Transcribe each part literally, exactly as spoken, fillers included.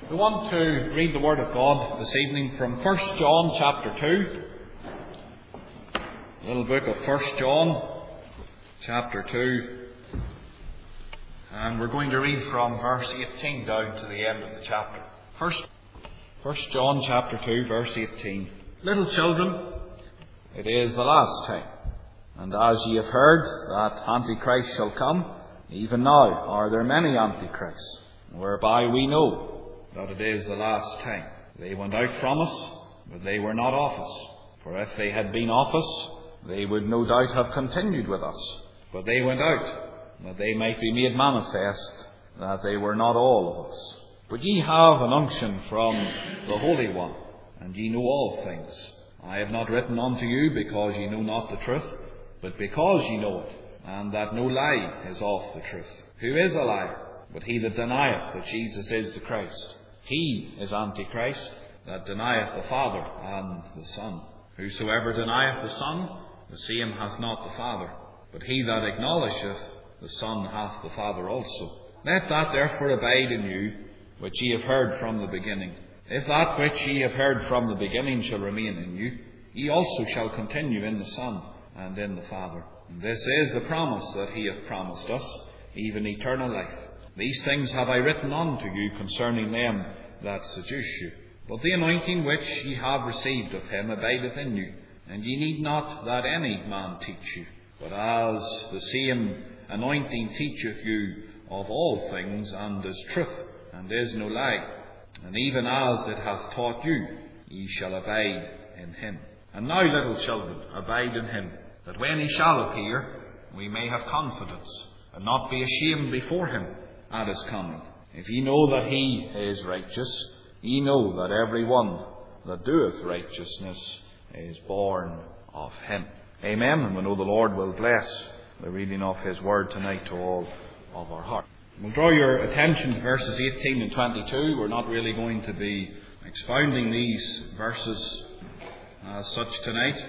We want to read the Word of God this evening from First John chapter two. Little book of First John chapter two. And we're going to read from verse eighteen down to the end of the chapter. First, First John chapter two, verse eighteen. Little children, it is the last time. And as ye have heard that Antichrist shall come, even now are there many Antichrists, whereby we know that it is the last time. They went out from us, but they were not of us. For if they had been of us, they would no doubt have continued with us. But they went out, that they might be made manifest that they were not all of us. But ye have an unction from the Holy One, and ye know all things. I have not written unto you because ye know not the truth, but because ye know it, and that no lie is of the truth. Who is a liar, but he that denieth that Jesus is the Christ? He is Antichrist, that denieth the Father and the Son. Whosoever denieth the Son, the same hath not the Father. But he that acknowledgeth the Son hath the Father also. Let that therefore abide in you, which ye have heard from the beginning. If that which ye have heard from the beginning shall remain in you, ye also shall continue in the Son and in the Father. And this is the promise that he hath promised us, even eternal life. These things have I written unto you concerning them that seduce you. But the anointing which ye have received of him abideth in you, and ye need not that any man teach you. But as the same anointing teacheth you of all things, and is truth, and is no lie, and even as it hath taught you, ye shall abide in him. And now, little children, abide in him, that when he shall appear, we may have confidence, and not be ashamed before him at his coming. If ye know that he is righteous, ye know that every one that doeth righteousness is born of him. Amen. And we know the Lord will bless the reading of his word tonight to all of our heart. We'll draw your attention to verses eighteen and twenty-two. We're not really going to be expounding these verses as such tonight.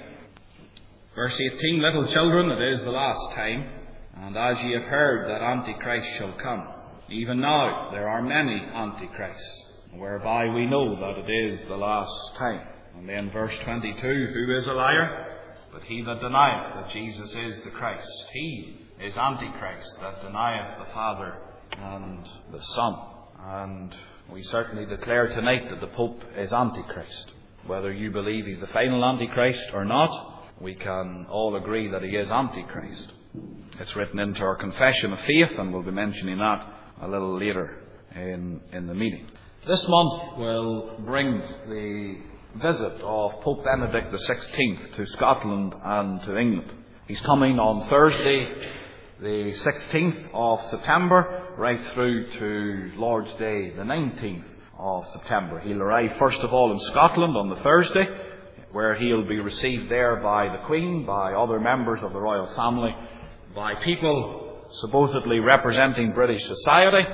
Verse eighteen, little children, it is the last time, and as ye have heard that Antichrist shall come, even now there are many Antichrists, whereby we know that it is the last time. And then verse twenty-two, who is a liar? But he that denieth that Jesus is the Christ. He is Antichrist, that denieth the Father and the Son. And we certainly declare tonight that the Pope is Antichrist. Whether you believe he's the final Antichrist or not, we can all agree that he is Antichrist. It's written into our confession of faith, and we'll be mentioning that a little later in, in the meeting. This month will bring the visit of Pope Benedict the sixteenth to Scotland and to England. He's coming on Thursday, the sixteenth of September, right through to Lord's Day, the nineteenth of September. He'll arrive first of all in Scotland on the Thursday, where he'll be received there by the Queen, by other members of the royal family, by people supposedly representing British society,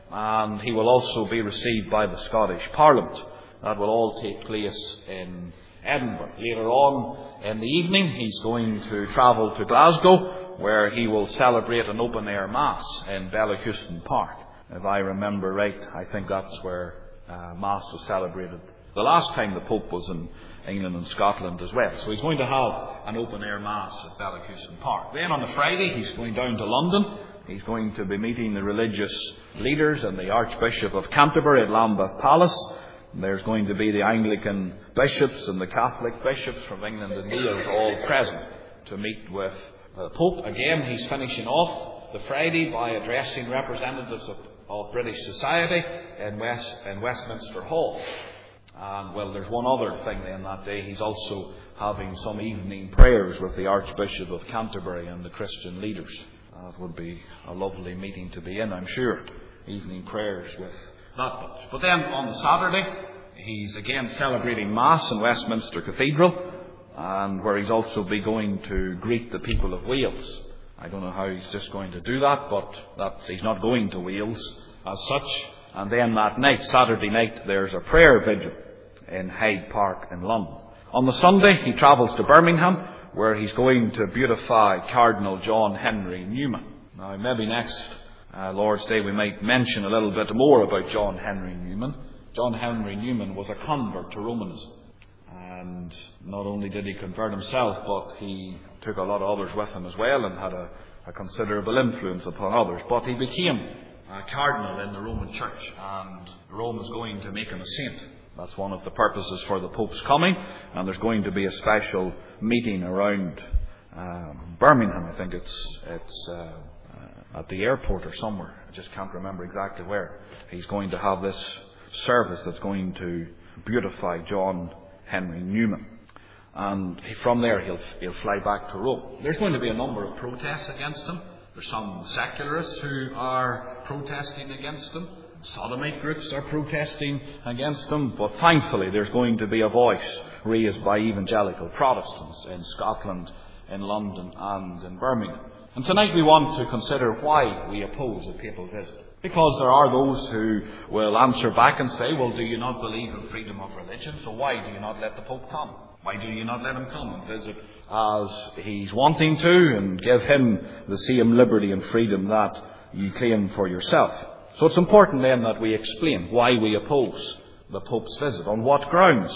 and he will also be received by the Scottish Parliament. That will all take place in Edinburgh. Later on in the evening, he's going to travel to Glasgow, where he will celebrate an open-air Mass in Bellahouston Park. If I remember right, I think that's where uh, Mass was celebrated the last time the Pope was in England and Scotland as well. So he's going to have an open-air Mass at Bellahouston Park. Then on the Friday, he's going down to London. He's going to be meeting the religious leaders and the Archbishop of Canterbury at Lambeth Palace. There's going to be the Anglican bishops and the Catholic bishops from England and Wales all present to meet with the Pope. Again, he's finishing off the Friday by addressing representatives of, of British society in, West, in Westminster Hall. And, well, there's one other thing then that day. He's also having some evening prayers with the Archbishop of Canterbury and the Christian leaders. That would be a lovely meeting to be in, I'm sure. Evening prayers with that bunch. But then on the Saturday, he's again celebrating Mass in Westminster Cathedral, and where he's also be going to greet the people of Wales. I don't know how he's just going to do that, but that's, he's not going to Wales as such. And then that night, Saturday night, there's a prayer vigil in Hyde Park in London. On the Sunday, he travels to Birmingham, where he's going to beautify Cardinal John Henry Newman. Now, maybe next uh, Lord's Day we might mention a little bit more about John Henry Newman. John Henry Newman was a convert to Romanism. And not only did he convert himself, but he took a lot of others with him as well and had a, a considerable influence upon others. But he became a cardinal in the Roman Church, and Rome is going to make him a saint. That's one of the purposes for the Pope's coming, and there's going to be a special meeting around um, Birmingham. I think it's it's uh, uh, at the airport or somewhere. I just can't remember exactly where. He's going to have this service that's going to beautify John Henry Newman. And from there he'll he'll fly back to Rome. There's going to be a number of protests against him. There's some secularists who are protesting against him. Sodomite groups are protesting against him. But thankfully there's going to be a voice raised by evangelical Protestants in Scotland, in London and in Birmingham. And tonight we want to consider why we oppose a papal visit. Because there are those who will answer back and say, well, do you not believe in freedom of religion? So why do you not let the Pope come? Why do you not let him come and visit as he's wanting to and give him the same liberty and freedom that you claim for yourself? So it's important then that we explain why we oppose the Pope's visit. On what grounds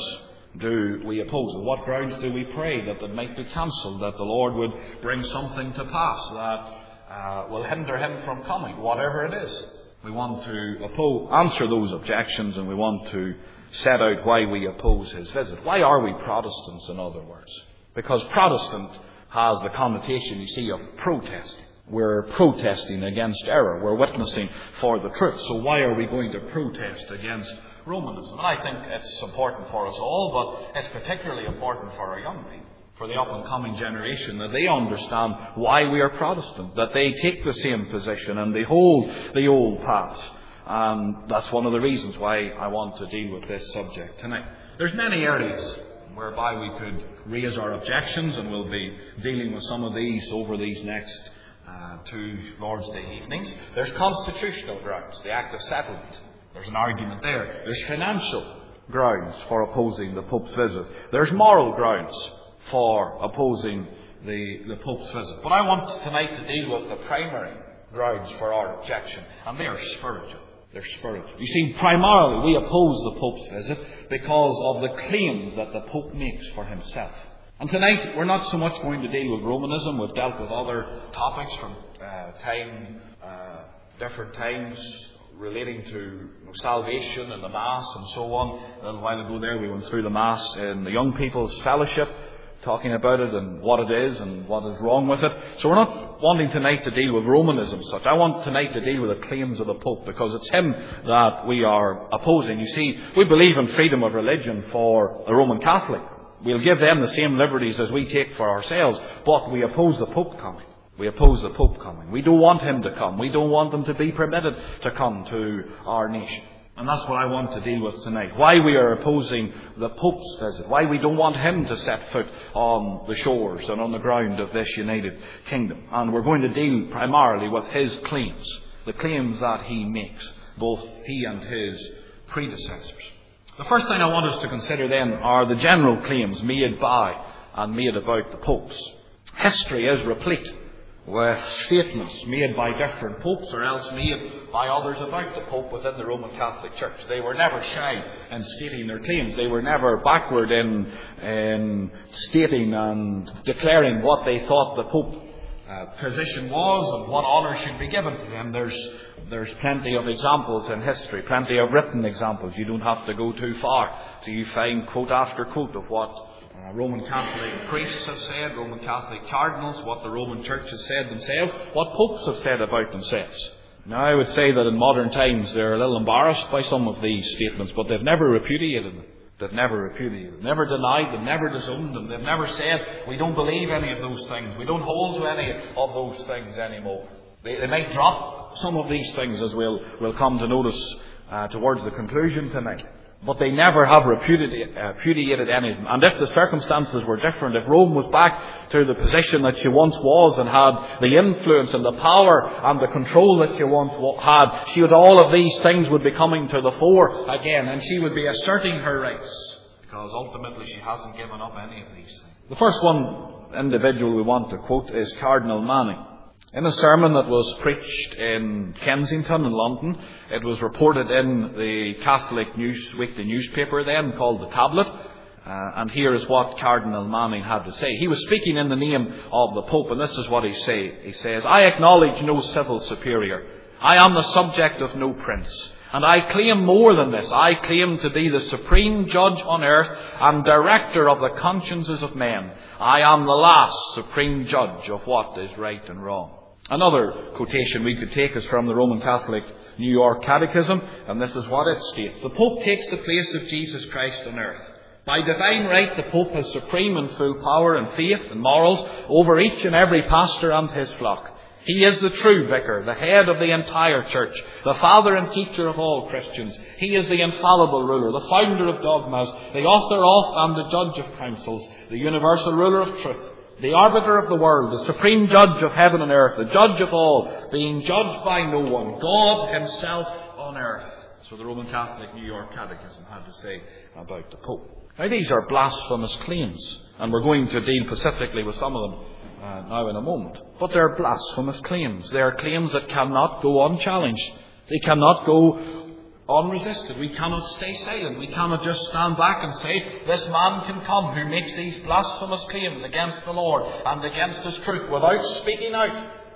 do we oppose it? What grounds do we pray that it might be cancelled, that the Lord would bring something to pass that Uh, will hinder him from coming, whatever it is. We want to oppose, answer those objections, and we want to set out why we oppose his visit. Why are we Protestants, in other words? Because Protestant has the connotation, you see, of protesting. We're protesting against error. We're witnessing for the truth. So why are we going to protest against Romanism? And I think it's important for us all, but it's particularly important for our young people, for the up-and-coming generation, that they understand why we are Protestant, that they take the same position and they hold the old paths. And that's one of the reasons why I want to deal with this subject tonight. There's many areas whereby we could raise our objections, and we'll be dealing with some of these over these next uh, two Lord's Day evenings. There's constitutional grounds, the Act of Settlement. There's an argument there. There's financial grounds for opposing the Pope's visit. There's moral grounds for opposing the, the Pope's visit. But I want tonight to deal with the primary grounds for our objection, and they are spiritual. They're spiritual. You see, primarily we oppose the Pope's visit because of the claims that the Pope makes for himself. And tonight we're not so much going to deal with Romanism. We've dealt with other topics from uh, time, uh, different times, relating to you know, salvation and the Mass and so on. A little while ago there we went through the Mass in the Young People's Fellowship, talking about it and what it is and what is wrong with it. So we're not wanting tonight to deal with Romanism as such. I want tonight to deal with the claims of the Pope, because it's him that we are opposing. You see, we believe in freedom of religion for the Roman Catholic. We'll give them the same liberties as we take for ourselves, but we oppose the Pope coming. We oppose the Pope coming. We don't want him to come. We don't want him to be permitted to come to our nation. And that's what I want to deal with tonight. Why we are opposing the Pope's visit. Why we don't want him to set foot on the shores and on the ground of this United Kingdom. And we're going to deal primarily with his claims. The claims that he makes. Both he and his predecessors. The first thing I want us to consider then are the general claims made by and made about the popes. History is replete with statements made by different popes, or else made by others about the Pope within the Roman Catholic Church. They were never shy in stating their claims. They were never backward in, in stating and declaring what they thought the Pope uh, position was and what honour should be given to them. There's, there's plenty of examples in history, plenty of written examples. You don't have to go too far till you find quote after quote of what Uh, Roman Catholic priests have said, Roman Catholic cardinals, what the Roman Church has said themselves, what popes have said about themselves. Now, I would say that in modern times they're a little embarrassed by some of these statements, but they've never repudiated them. They've never repudiated them, never denied them, never disowned them. They've never said, we don't believe any of those things, we don't hold to any of those things anymore. They, they might drop some of these things, as we'll, we'll come to notice uh, towards the conclusion tonight. But they never have repudiated, uh, repudiated any of them. And if the circumstances were different, if Rome was back to the position that she once was and had the influence and the power and the control that she once had, she would, all of these things would be coming to the fore again, and she would be asserting her rights, because ultimately she hasn't given up any of these things. The first one individual we want to quote is Cardinal Manning. In a sermon that was preached in Kensington in London, it was reported in the Catholic news, weekly newspaper then called The Tablet. Uh, and here is what Cardinal Manning had to say. He was speaking in the name of the Pope, and this is what he say. He says, "I acknowledge no civil superior. I am the subject of no prince. And I claim more than this. I claim to be the supreme judge on earth and director of the consciences of men. I am the last supreme judge of what is right and wrong." Another quotation we could take is from the Roman Catholic New York Catechism, and this is what it states. "The Pope takes the place of Jesus Christ on earth. By divine right, the Pope has supreme and full power and faith and morals over each and every pastor and his flock. He is the true vicar, the head of the entire church, the father and teacher of all Christians. He is the infallible ruler, the founder of dogmas, the author of and the judge of councils, the universal ruler of truth, the arbiter of the world, the supreme judge of heaven and earth, the judge of all, being judged by no one, God himself on earth." So the Roman Catholic New York Catechism had to say about the Pope. Now, these are blasphemous claims, and we're going to deal specifically with some of them uh, now in a moment. But they're blasphemous claims. They are claims that cannot go unchallenged. They cannot go unresisted. We cannot stay silent. We cannot just stand back and say, "This man can come who makes these blasphemous claims against the Lord and against his truth," without speaking out.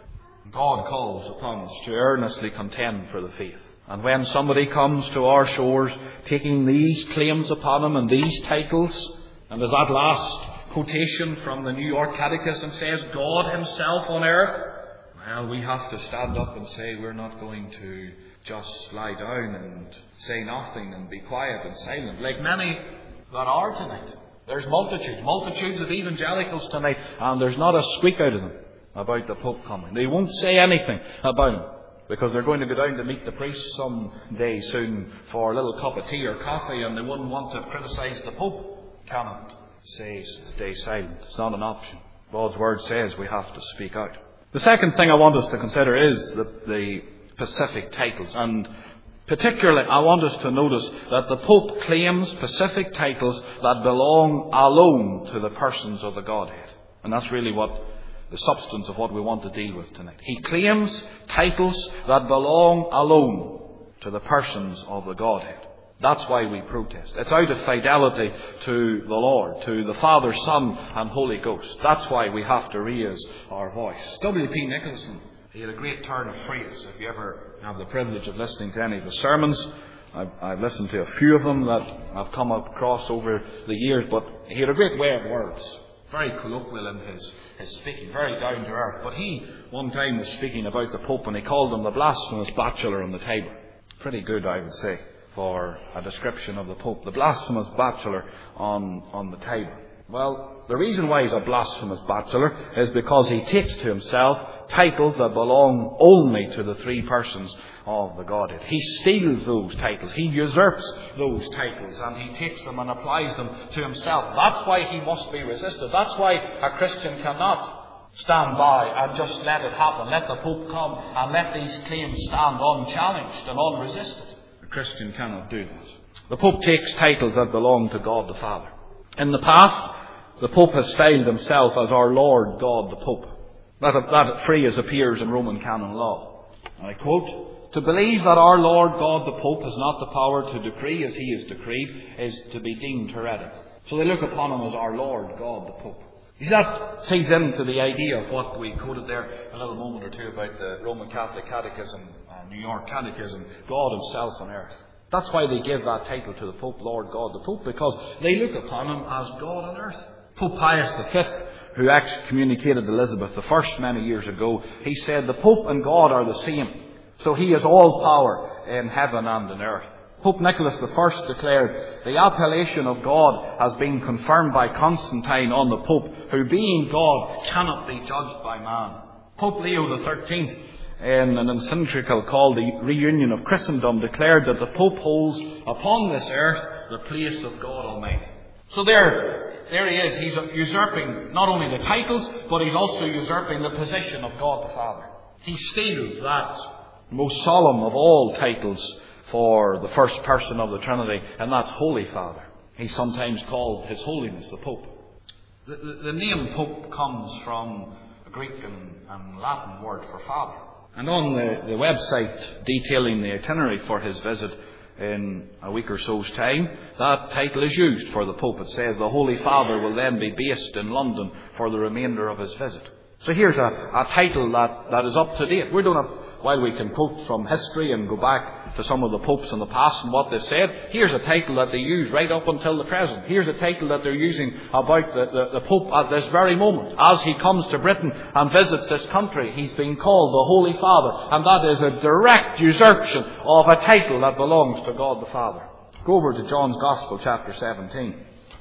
God calls upon us to earnestly contend for the faith. And when somebody comes to our shores taking these claims upon him and these titles, and as that last quotation from the New York Catechism says, God himself on earth, well, we have to stand up and say we're not going to just lie down and say nothing and be quiet and silent, like many that are tonight. There's multitudes, multitudes of evangelicals tonight, and there's not a squeak out of them about the Pope coming. They won't say anything about him, because they're going to go down to meet the priest some day soon for a little cup of tea or coffee, and they wouldn't want to criticise the Pope. Cannot say stay silent. It's not an option. God's word says we have to speak out. The second thing I want us to consider is the, the specific titles, and particularly I want us to notice that the Pope claims specific titles that belong alone to the persons of the Godhead. And that's really what the substance of what we want to deal with tonight. He claims titles that belong alone to the persons of the Godhead. That's why we protest. It's out of fidelity to the Lord, to the Father, Son and Holy Ghost. That's why we have to raise our voice. W P Nicholson, he had a great turn of phrase. If you ever have the privilege of listening to any of his sermons, I've, I've listened to a few of them that I've come across over the years, but he had a great way of words. Very colloquial in his, his speaking, very down to earth. But he, one time, was speaking about the Pope, and he called him the blasphemous bachelor on the Tiber. Pretty good, I would say, for a description of the Pope. The blasphemous bachelor on, on the Tiber. Well, the reason why he's a blasphemous bachelor is because he takes to himself titles that belong only to the three persons of the Godhead. He steals those titles. He usurps those titles, and he takes them and applies them to himself. That's why he must be resisted. That's why a Christian cannot stand by and just let it happen. Let the Pope come and let these claims stand unchallenged and unresisted. A Christian cannot do that. The Pope takes titles that belong to God the Father. In the past, the Pope has styled himself as our Lord God the Pope. That, that phrase appears in Roman canon law. And I quote, "To believe that our Lord God the Pope has not the power to decree as he is decreed is to be deemed heretical." So they look upon him as our Lord God the Pope. You see, that feeds into the idea of what we quoted there a little moment or two about the Roman Catholic Catechism, uh, New York Catechism, God himself on earth. That's why they give that title to the Pope, Lord God the Pope, because they look upon him as God on earth. Pope Pius the Fifth, who excommunicated Elizabeth the First many years ago, he said the Pope and God are the same. So he has all power in heaven and in earth. Pope Nicholas the First declared, "The appellation of God has been confirmed by Constantine on the Pope, who being God cannot be judged by man." Pope Leo the Thirteenth, in an encyclical called the Reunion of Christendom, declared that the Pope holds upon this earth the place of God Almighty. So there, there he is. He's usurping not only the titles, but he's also usurping the position of God the Father. He steals that most solemn of all titles for the first person of the Trinity, and that's Holy Father. He's sometimes called His Holiness the Pope. The, the, the name Pope comes from a Greek and, and Latin word for Father. And on the, the website detailing the itinerary for his visit in a week or so's time, that title is used for the Pope. It says the Holy Father will then be based in London for the remainder of his visit. So here's a, a title that, that is up to date. We don't have, while we can quote from history and go back to some of the popes in the past and what they said, here's a title that they use right up until the present. Here's a title that they're using about the, the, the Pope at this very moment. As he comes to Britain and visits this country, he's being called the Holy Father. And that is a direct usurpation of a title that belongs to God the Father. Go over to John's Gospel, chapter seventeen.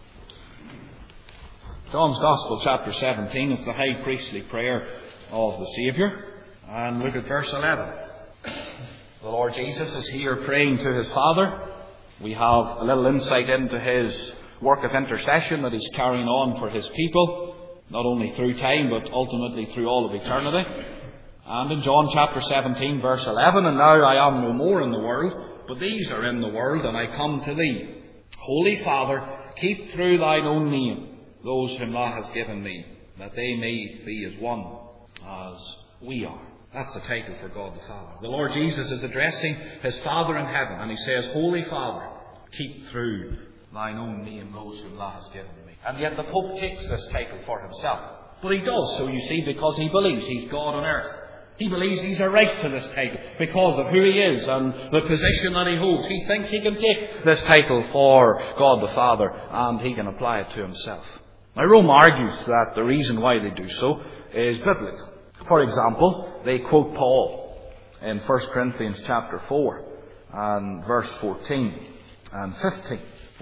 John's Gospel, chapter seventeen, it's the high priestly prayer of the Saviour. And look at verse eleven. The Lord Jesus is here praying to his Father. We have a little insight into his work of intercession that he's carrying on for his people, not only through time, but ultimately through all of eternity. And in John chapter seventeen, verse eleven, and now I am no more in the world, but these are in the world, and I come to thee. Holy Father, keep through thine own name those whom thou hast given me, that they may be as one as we are. That's the title for God the Father. The Lord Jesus is addressing his Father in heaven, and he says, Holy Father, keep through thine own name those whom thou hast given me. And yet the Pope takes this title for himself. But he does so, you see, because he believes he's God on earth. He believes he's a right to this title because of who he is and the position that he holds. He thinks he can take this title for God the Father and he can apply it to himself. Now, Rome argues that the reason why they do so is biblical. For example, they quote Paul in First Corinthians chapter four and verse fourteen and fifteen,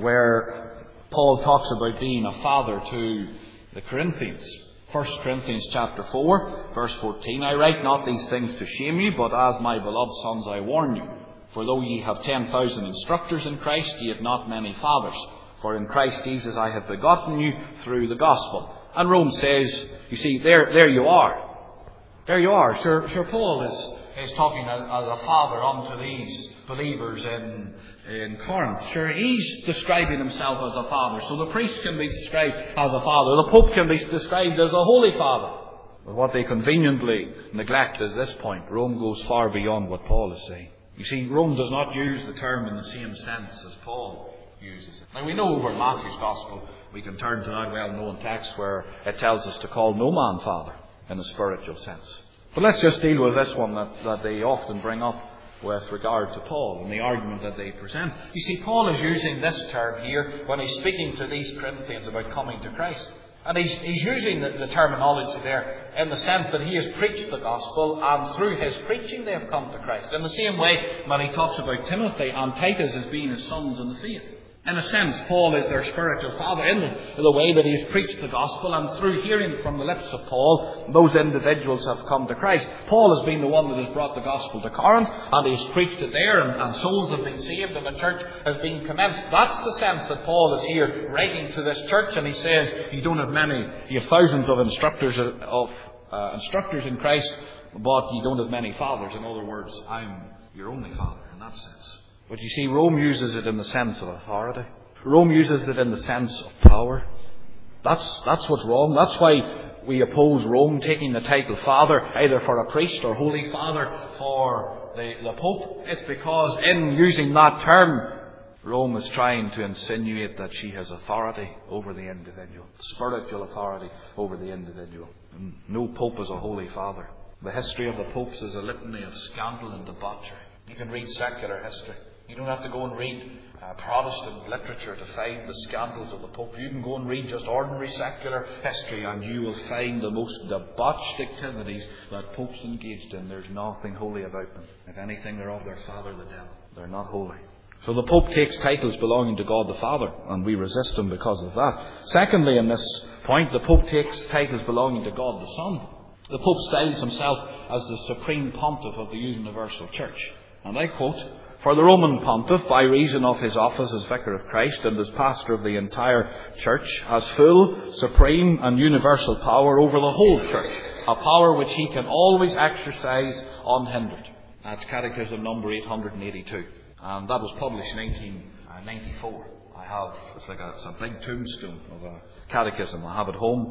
where Paul talks about being a father to the Corinthians. First Corinthians chapter four, verse fourteen, I write not these things to shame you, but as my beloved sons I warn you. For though ye have ten thousand instructors in Christ, ye have not many fathers. For in Christ Jesus I have begotten you through the gospel. And Rome says, you see, there, there you are. There you are. Sure, sure Paul is, is talking as, as a father unto these believers in, in Corinth. Sure, he's describing himself as a father. So the priest can be described as a father. The Pope can be described as a holy father. But what they conveniently neglect is this point. Rome goes far beyond what Paul is saying. You see, Rome does not use the term in the same sense as Paul uses it. Now we know over in Matthew's Gospel, we can turn to that well-known text where it tells us to call no man father in a spiritual sense. But let's just deal with this one that, that they often bring up with regard to Paul and the argument that they present. You see, Paul is using this term here when he's speaking to these Corinthians about coming to Christ. And he's, he's using the, the terminology there in the sense that he has preached the gospel and through his preaching they have come to Christ. In the same way when he talks about Timothy and Titus as being his sons in the faith. In a sense, Paul is their spiritual father in the, in the way that he has preached the gospel, and through hearing from the lips of Paul, those individuals have come to Christ. Paul has been the one that has brought the gospel to Corinth, and he has preached it there, and, and souls have been saved, and the church has been commenced. That's the sense that Paul is here writing to this church, and he says, you don't have many, you have thousands of instructors of uh, instructors in Christ, but you don't have many fathers. In other words, I'm your only father in that sense. But you see, Rome uses it in the sense of authority. Rome uses it in the sense of power. That's, that's what's wrong. That's why we oppose Rome taking the title Father, either for a priest or Holy Father for the, the Pope. It's because in using that term, Rome is trying to insinuate that she has authority over the individual. Spiritual authority over the individual. No Pope is a Holy Father. The history of the popes is a litany of scandal and debauchery. You can read secular history. You don't have to go and read uh, Protestant literature to find the scandals of the Pope. You can go and read just ordinary secular history and you will find the most debauched activities that popes engaged in. There's nothing holy about them. If anything, they're of their father, the devil. They're not holy. So the Pope takes titles belonging to God the Father, and we resist him because of that. Secondly, in this point, the Pope takes titles belonging to God the Son. The Pope styles himself as the supreme pontiff of the universal church. And I quote, for the Roman pontiff, by reason of his office as vicar of Christ and as pastor of the entire church, has full, supreme and universal power over the whole church, a power which he can always exercise unhindered. That's Catechism number eight hundred eighty-two. And that was published in nineteen ninety-four. I have, it's like a, it's a big tombstone of a catechism I have at home.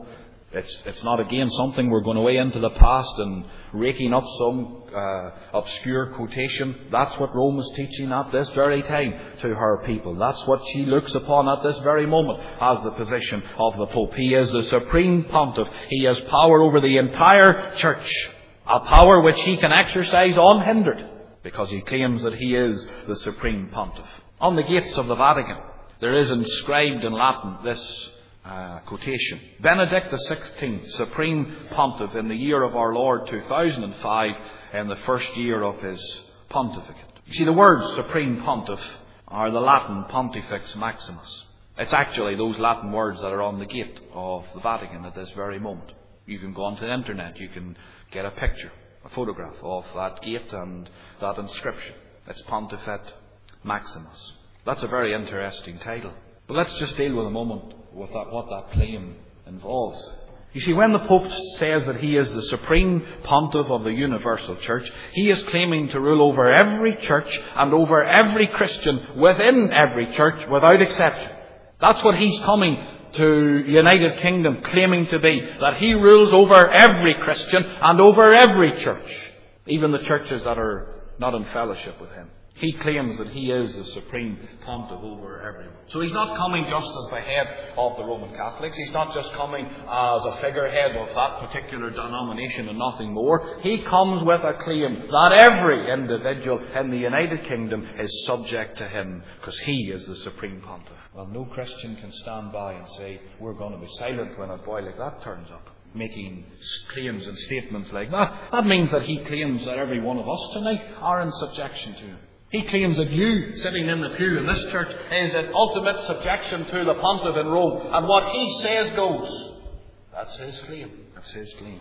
It's, it's not, again, something we're going away into the past and raking up some uh, obscure quotation. That's what Rome is teaching at this very time to her people. That's what she looks upon at this very moment as the position of the Pope. He is the supreme pontiff. He has power over the entire church, a power which he can exercise unhindered, because he claims that he is the supreme pontiff. On the gates of the Vatican, there is inscribed in Latin this uh, quotation: Benedict the sixteenth, Supreme Pontiff, in the year of our Lord two thousand five, in the first year of his pontificate. You see, the words Supreme Pontiff are the Latin Pontifex Maximus. It's actually those Latin words that are on the gate of the Vatican at this very moment. You can go onto the internet, you can get a picture, a photograph of that gate and that inscription. It's Pontifex Maximus. That's a very interesting title. But let's just deal with a moment with that, what that claim involves. You see, when the Pope says that he is the supreme pontiff of the universal church, he is claiming to rule over every church and over every Christian within every church without exception. That's what he's coming to United Kingdom claiming to be, that he rules over every Christian and over every church, even the churches that are not in fellowship with him. He claims that he is the supreme pontiff over everyone. So he's not coming just as the head of the Roman Catholics. He's not just coming as a figurehead of that particular denomination and nothing more. He comes with a claim that every individual in the United Kingdom is subject to him, because he is the supreme pontiff. Well, no Christian can stand by and say, we're going to be silent when a boy like that turns up, making claims and statements like that. That means that he claims that every one of us tonight are in subjection to him. He claims that you, sitting in the pew in this church, is in ultimate subjection to the pontiff in Rome. And what he says goes. That's his claim. That's his claim.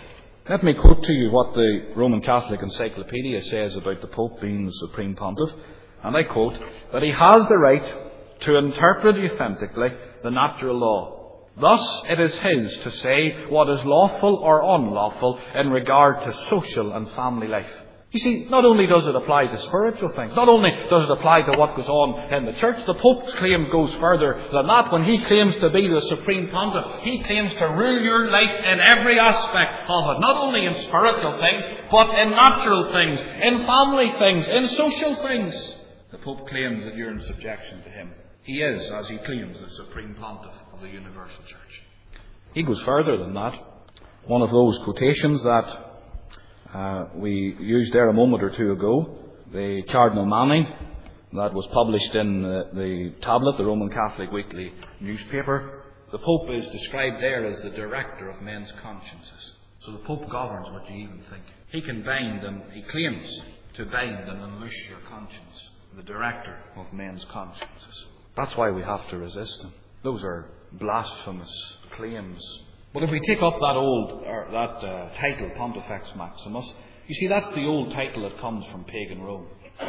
Let me quote to you what the Roman Catholic Encyclopedia says about the Pope being the supreme pontiff. And I quote, that he has the right to interpret authentically the natural law. Thus it is his to say what is lawful or unlawful in regard to social and family life. You see, not only does it apply to spiritual things, not only does it apply to what goes on in the church, the Pope's claim goes further than that. When he claims to be the supreme pontiff, he claims to rule your life in every aspect of it. Not only in spiritual things, but in natural things, in family things, in social things. The Pope claims that you're in subjection to him. He is, as he claims, the supreme pontiff of the universal church. He goes further than that. One of those quotations that Uh, we used there a moment or two ago, the Cardinal Manning, that was published in uh, the Tablet, the Roman Catholic weekly newspaper. The Pope is described there as the director of men's consciences. So the Pope governs what you even think. He can bind and he claims to bind and unloose your conscience. The director of men's consciences. That's why we have to resist him. Those are blasphemous claims. But if we take up that old, or that uh, title, Pontifex Maximus, you see, that's the old title that comes from pagan Rome.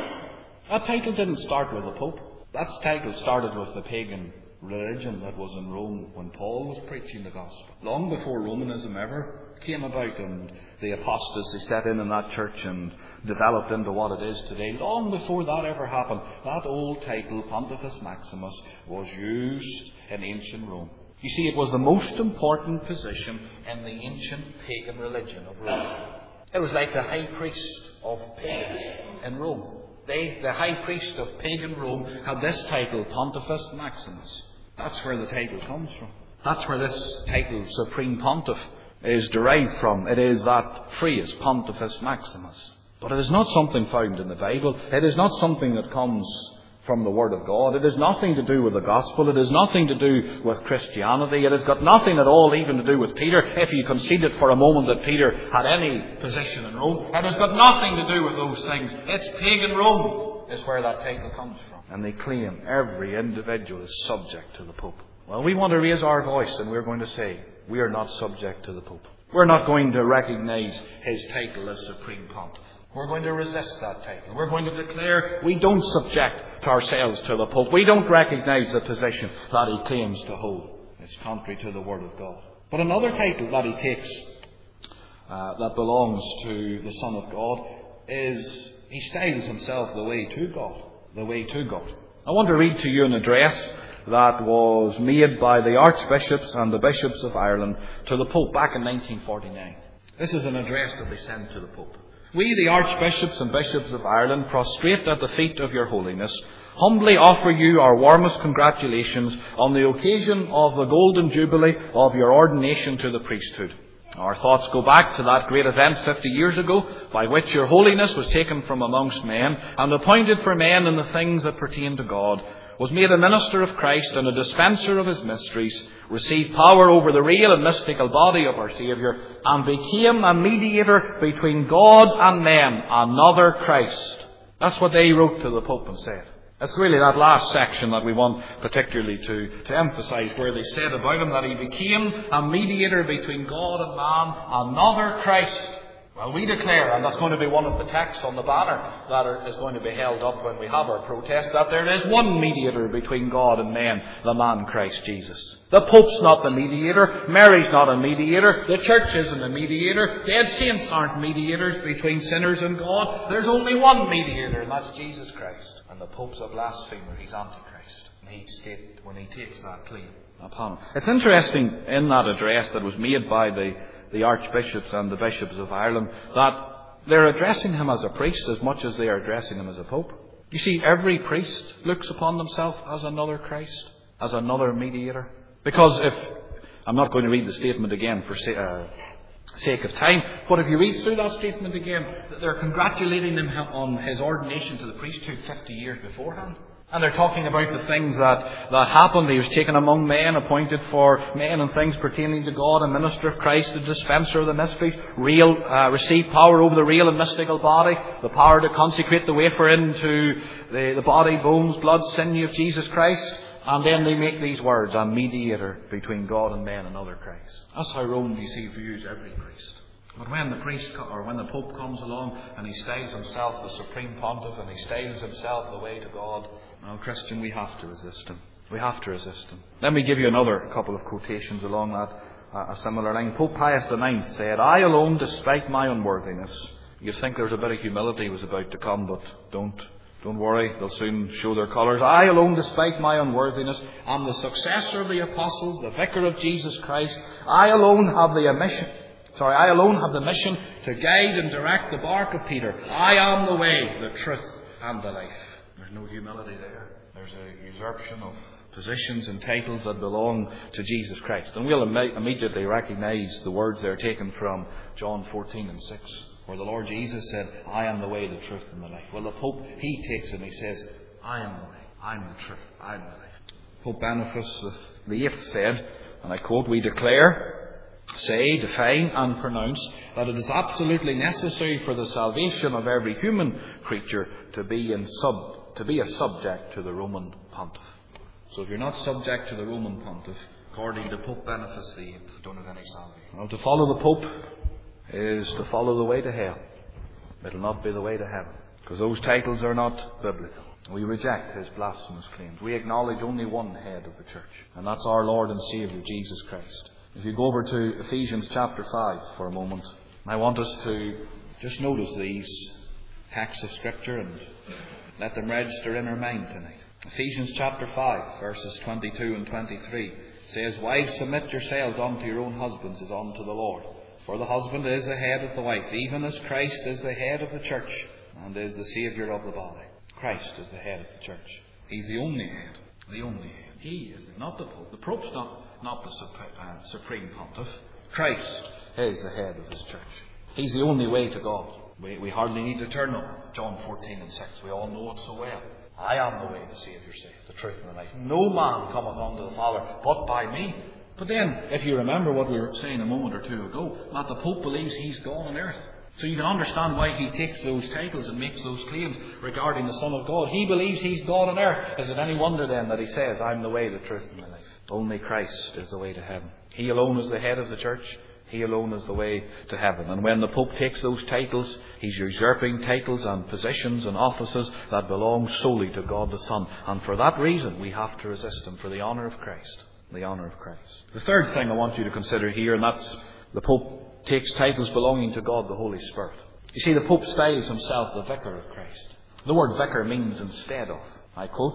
That title didn't start with the Pope. That title started with the pagan religion that was in Rome when Paul was preaching the gospel. Long before Romanism ever came about and the apostasy set in in that church and developed into what it is today, long before that ever happened, that old title, Pontifex Maximus, was used in ancient Rome. You see, it was the most important position in the ancient pagan religion of Rome. It was like the high priest of pagans in Rome. They, the high priest of pagan Rome, had this title, Pontifex Maximus. That's where the title comes from. That's where this title, Supreme Pontiff, is derived from. It is that phrase, Pontifex Maximus. But it is not something found in the Bible. It is not something that comes from the Word of God. It has nothing to do with the Gospel. It has nothing to do with Christianity. It has got nothing at all even to do with Peter. If you conceded for a moment that Peter had any position in Rome, it has got nothing to do with those things. It's pagan Rome is where that title comes from. And they claim every individual is subject to the Pope. Well, we want to raise our voice and we're going to say, we are not subject to the Pope. We're not going to recognize his title as Supreme Pontiff. We're going to resist that title. We're going to declare we don't subject ourselves to the Pope. We don't recognize the position that he claims to hold. It's contrary to the Word of God. But another title that he takes uh, that belongs to the Son of God is he styles himself the way to God. The way to God. I want to read to you an address that was made by the archbishops and the bishops of Ireland to the Pope back in nineteen forty-nine. This is an address that they sent to the Pope. We, the archbishops and bishops of Ireland, prostrate at the feet of your holiness, humbly offer you our warmest congratulations on the occasion of the golden jubilee of your ordination to the priesthood. Our thoughts go back to that great event fifty years ago, by which your holiness was taken from amongst men and appointed for men in the things that pertain to God, was made a minister of Christ and a dispenser of his mysteries, received power over the real and mystical body of our Saviour, and became a mediator between God and men, another Christ. That's what they wrote to the Pope and said. It's really that last section that we want particularly to, to emphasise, where they said about him that he became a mediator between God and man, another Christ. Well, we declare, and that's going to be one of the texts on the banner that is going to be held up when we have our protest, that there is one mediator between God and men, the man Christ Jesus. The Pope's not the mediator. Mary's not a mediator. The Church isn't a mediator. Dead saints aren't mediators between sinners and God. There's only one mediator, and that's Jesus Christ. And the Pope's a blasphemer. He's Antichrist. And he state when he takes that claim upon him. It's interesting in that address that was made by the the archbishops and the bishops of Ireland, that they're addressing him as a priest as much as they are addressing him as a pope. You see, every priest looks upon himself as another Christ, as another mediator. Because if, I'm not going to read the statement again for uh, sake of time, but if you read through that statement again, they're congratulating him on his ordination to the priesthood fifty years beforehand. And they're talking about the things that, that happened. He was taken among men, appointed for men and things pertaining to God, a minister of Christ, a dispenser of the mysteries, real, uh, received power over the real and mystical body, the power to consecrate the wafer into the, the body, bones, blood, sinew of Jesus Christ. And then they make these words, a mediator between God and men, another Christ. That's how Rome, you see, views every priest. But when the priest, or when the Pope comes along and he styles himself the Supreme Pontiff and he styles himself the way to God, well, Christian, we have to resist him. We have to resist him. Let me give you another couple of quotations along that, uh, a similar line. Pope Pius the ninth said, I alone, despite my unworthiness. You'd think there was a bit of humility was about to come, but don't. Don't worry, they'll soon show their colours. I alone, despite my unworthiness, am the successor of the apostles, the vicar of Jesus Christ. I alone have the mission. Sorry, I alone have the mission to guide and direct the bark of Peter. I am the way, the truth, and the life. There's no humility there. There's a usurpation of positions and titles that belong to Jesus Christ. And we'll im- immediately recognise the words there taken from John fourteen and six, where the Lord Jesus said, I am the way, the truth, and the life. Well, the Pope, he takes it and he says, I am the way, I am the truth, I am the life. Pope Boniface the eighth said, and I quote, we declare, say, define and pronounce that it is absolutely necessary for the salvation of every human creature to be in sub to be a subject to the Roman Pontiff. So if you're not subject to the Roman Pontiff, according to Pope Boniface the eighth, don't have any salvation. Well, to follow the Pope is to follow the way to hell. It'll not be the way to heaven, because those titles are not biblical. We reject his blasphemous claims. We acknowledge only one head of the church, and that's our Lord and Saviour, Jesus Christ. If you go over to Ephesians chapter five for a moment, I want us to just notice these texts of Scripture and let them register in our mind tonight. Ephesians chapter five, verses twenty-two and twenty-three says, wives, submit yourselves unto your own husbands as unto the Lord. For the husband is the head of the wife, even as Christ is the head of the church and is the Saviour of the body. Christ is the head of the church. He's the only head. The only head. He is not the Pope. The Pope's not Not the uh, Supreme Pontiff. Christ is the head of his church. He's the only way to God. We, we hardly need to turn them. John fourteen and six. We all know it so well. I am the way, the Saviour said, the truth and the life. No man cometh unto the Father but by me. But then, if you remember what we were saying a moment or two ago, that the Pope believes he's God on earth. So you can understand why he takes those titles and makes those claims regarding the Son of God. He believes he's God on earth. Is it any wonder then that he says, I'm the way, the truth and the life? Only Christ is the way to heaven. He alone is the head of the church. He alone is the way to heaven. And when the Pope takes those titles, he's usurping titles and positions and offices that belong solely to God the Son. And for that reason, we have to resist him, for the honour of Christ. The honour of Christ. The third thing I want you to consider here, and that's the Pope takes titles belonging to God the Holy Spirit. You see, the Pope styles himself the Vicar of Christ. The word vicar means instead of. I quote,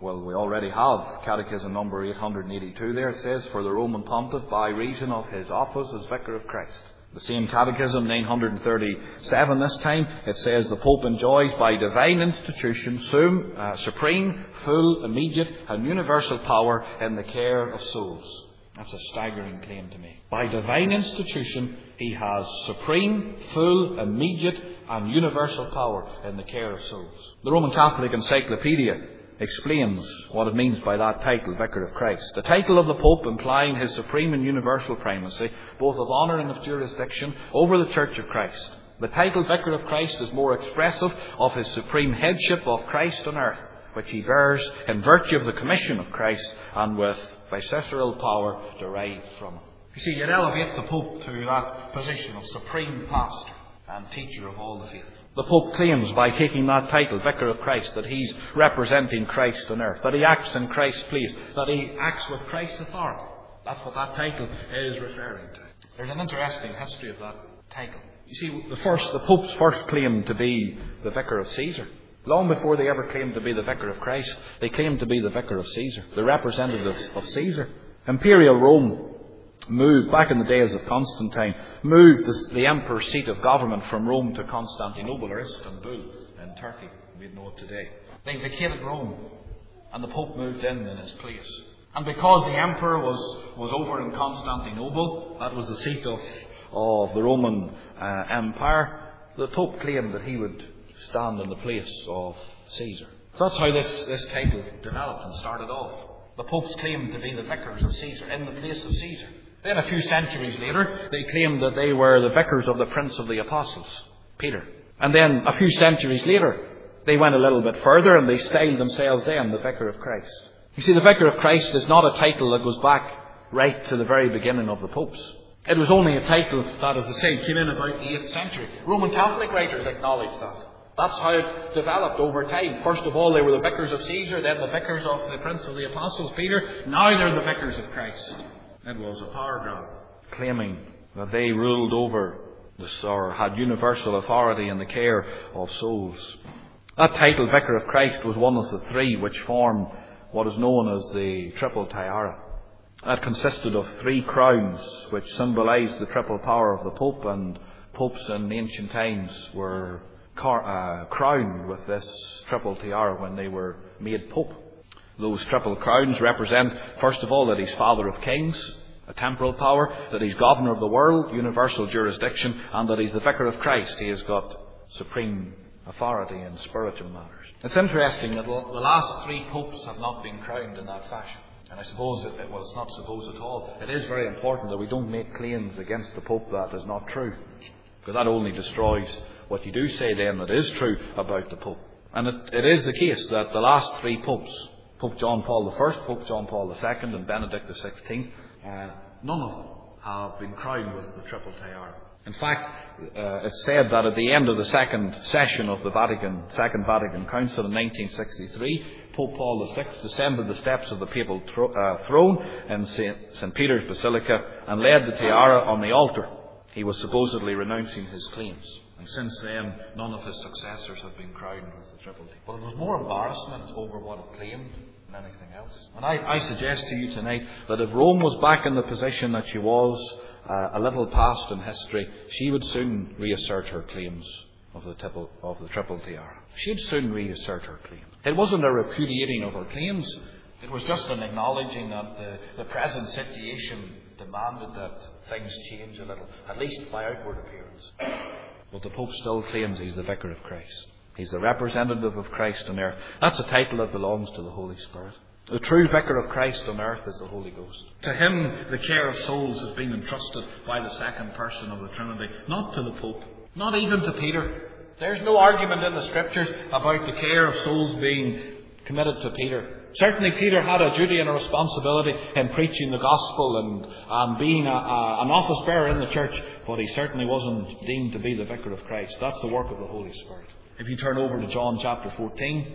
Well, we already have Catechism number eight hundred eighty-two there. It says, for the Roman Pontiff, by reason of his office as Vicar of Christ. The same Catechism, nine hundred thirty-seven this time, it says, the Pope enjoys by divine institution sum, uh, supreme, full, immediate and universal power in the care of souls. That's a staggering claim to make. By divine institution, he has supreme, full, immediate and universal power in the care of souls. The Roman Catholic Encyclopedia explains what it means by that title, Vicar of Christ. The title of the Pope implying his supreme and universal primacy, both of honour and of jurisdiction, over the Church of Christ. The title Vicar of Christ is more expressive of his supreme headship of Christ on earth, which he bears in virtue of the commission of Christ and with viceroyal power derived from him. You see, it elevates the Pope to that position of supreme pastor and teacher of all the faith. The Pope claims by taking that title, Vicar of Christ, that he's representing Christ on earth, that he acts in Christ's place, that he acts with Christ's authority. That's what that title is referring to. There's an interesting history of that title. You see, the first, the Pope's first claimed to be the Vicar of Caesar. Long before they ever claimed to be the Vicar of Christ, they claimed to be the Vicar of Caesar, the representative of Caesar. Imperial Rome moved, back in the days of Constantine, moved the, the emperor's seat of government from Rome to Constantinople, or Istanbul, in Turkey. We know it today. They vacated Rome, and the Pope moved in in his place. And because the emperor was, was over in Constantinople, that was the seat of, of the Roman uh, Empire, the Pope claimed that he would stand in the place of Caesar. So that's how this, this title developed and started off. The Popes claimed to be the vicars of Caesar, in the place of Caesar. Then a few centuries later, they claimed that they were the vicars of the Prince of the Apostles, Peter. And then a few centuries later, they went a little bit further and they styled themselves then the Vicar of Christ. You see, the Vicar of Christ is not a title that goes back right to the very beginning of the Popes. It was only a title that, as I say, came in about the eighth century. Roman Catholic writers acknowledge that. That's how it developed over time. First of all, they were the vicars of Caesar, then the vicars of the Prince of the Apostles, Peter. Now they're the vicars of Christ. It was a power grab, claiming that they ruled over this, or had universal authority in the care of souls. That title, Vicar of Christ, was one of the three which form what is known as the Triple Tiara. That consisted of three crowns which symbolised the triple power of the Pope, and popes in ancient times were uh, crowned with this triple tiara when they were made Pope. Those triple crowns represent, first of all, that he's Father of Kings, a temporal power, that he's Governor of the world, universal jurisdiction, and that he's the Vicar of Christ. He has got supreme authority in spiritual matters. It's interesting that the last three popes have not been crowned in that fashion. And I suppose it, it was not supposed at all. It is very important that we don't make claims against the Pope that is not true, because that only destroys what you do say then that is true about the Pope. And it, it is the case that the last three popes, Pope John Paul the First, Pope John Paul the Second, and Benedict the Sixteenth, uh, none of them have been crowned with the triple tiara. In fact, uh, it's said that at the end of the second session of the Vatican, Second Vatican Council in nineteen sixty-three, Pope Paul the Sixth descended the steps of the papal tro- uh, throne in Saint Peter's Basilica and laid the tiara on the altar. He was supposedly renouncing his claims. And since then, none of his successors have been crowned with the triple tiara. But it was more embarrassment over what it claimed than anything else. And I, I suggest to you tonight that if Rome was back in the position that she was uh, a little past in history, she would soon reassert her claims of the, triple, of the triple tiara. She'd soon reassert her claims. It wasn't a repudiating of her claims. It was just an acknowledging that the, the present situation demanded that things change a little, at least by outward appearance. But the Pope still claims he's the Vicar of Christ. He's the representative of Christ on earth. That's a title that belongs to the Holy Spirit. The true Vicar of Christ on earth is the Holy Ghost. To him, the care of souls has been entrusted by the second person of the Trinity, not to the Pope, not even to Peter. There's no argument in the Scriptures about the care of souls being committed to Peter. Certainly Peter had a duty and a responsibility in preaching the gospel and, and being a, a, an office bearer in the church, but he certainly wasn't deemed to be the Vicar of Christ. That's the work of the Holy Spirit. If you turn over to John chapter fourteen,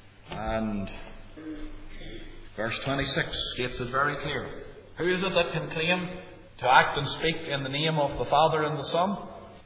and verse twenty-six states it very clearly. Who is it that can claim to act and speak in the name of the Father and the Son?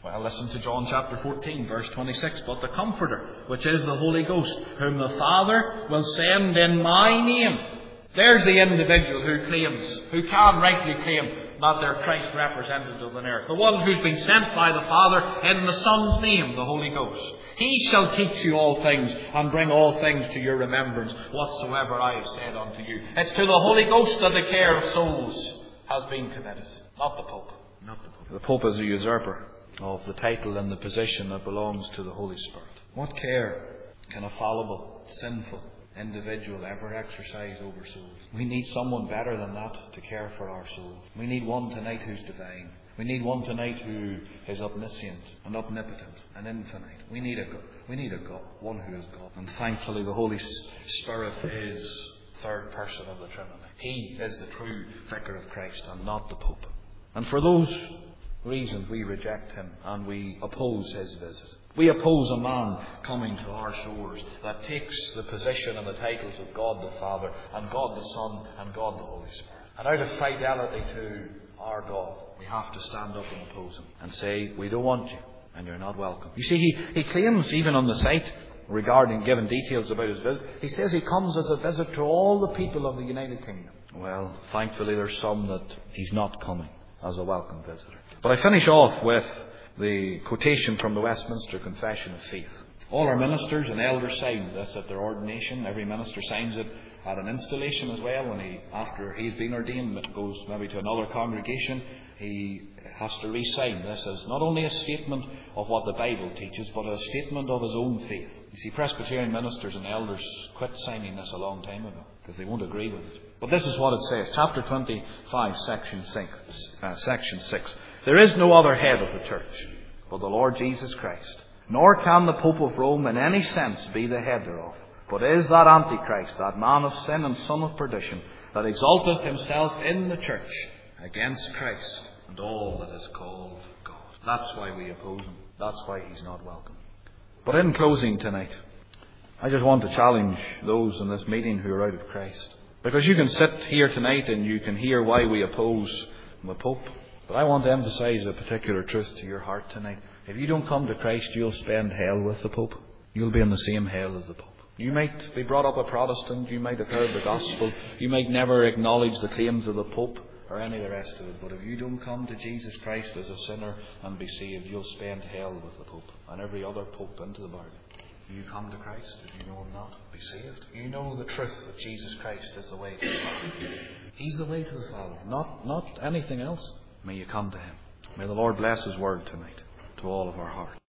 Well, listen to John chapter fourteen, verse twenty-six. But the Comforter, which is the Holy Ghost, whom the Father will send in my name. There's the individual who claims, who can rightly claim that they're Christ's representative on earth. The one who's been sent by the Father in the Son's name, the Holy Ghost. He shall teach you all things and bring all things to your remembrance, whatsoever I have said unto you. It's to the Holy Ghost that the care of souls has been committed, not the Pope. Not the Pope. The Pope is a usurper of the title and the position that belongs to the Holy Spirit. What care can a fallible, sinful individual ever exercise over souls? We need someone better than that to care for our souls. We need one tonight who's divine. We need one tonight who is omniscient and omnipotent and infinite. We need a God. We need a God, one who is God. And thankfully the Holy Spirit is third person of the Trinity. He is the true vicar of Christ and not the Pope. And for those reasons we reject him and we oppose his visit. We oppose a man coming to our shores that takes the position and the titles of God the Father and God the Son and God the Holy Spirit. And out of fidelity to our God, we have to stand up and oppose him and say, we don't want you and you're not welcome. You see, he, he claims even on the site regarding giving details about his visit, he says he comes as a visit to all the people of the United Kingdom. Well, thankfully there's some that he's not coming as a welcome visitor. But I finish off with the quotation from the Westminster Confession of Faith. All our ministers and elders sign this at their ordination. Every minister signs it at an installation as well. When he, after he's been ordained, goes maybe to another congregation, he has to re-sign this as not only a statement of what the Bible teaches, but a statement of his own faith. You see, Presbyterian ministers and elders quit signing this a long time ago because they won't agree with it. But this is what it says, chapter twenty-five, section six. Uh, section six. There is no other head of the church but the Lord Jesus Christ, nor can the Pope of Rome in any sense be the head thereof, but is that Antichrist, that man of sin and son of perdition, that exalteth himself in the church against Christ and all that is called God. That's why we oppose him. That's why he's not welcome. But in closing tonight, I just want to challenge those in this meeting who are out of Christ. Because you can sit here tonight and you can hear why we oppose the Pope. But I want to emphasize a particular truth to your heart tonight. If you don't come to Christ, you'll spend hell with the Pope. You'll be in the same hell as the Pope. You might be brought up a Protestant. You might have heard the gospel. You might never acknowledge the claims of the Pope or any of the rest of it. But if you don't come to Jesus Christ as a sinner and be saved, you'll spend hell with the Pope and every other Pope into the bargain. You come to Christ, if you know him not, be saved. You know the truth that Jesus Christ is the way to the Father. He's the way to the Father, not, not anything else. May you come to him. May the Lord bless his word tonight to all of our hearts.